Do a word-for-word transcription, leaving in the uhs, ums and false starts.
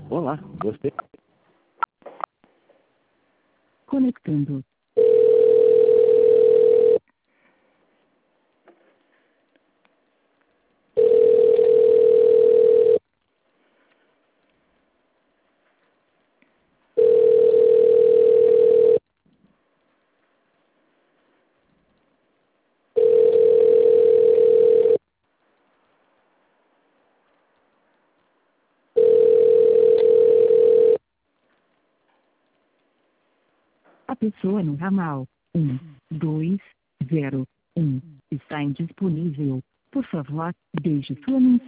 Olá, gostei. Conectando. A pessoa no ramal um, dois, zero, um está indisponível. Por favor, deixe sua mensagem.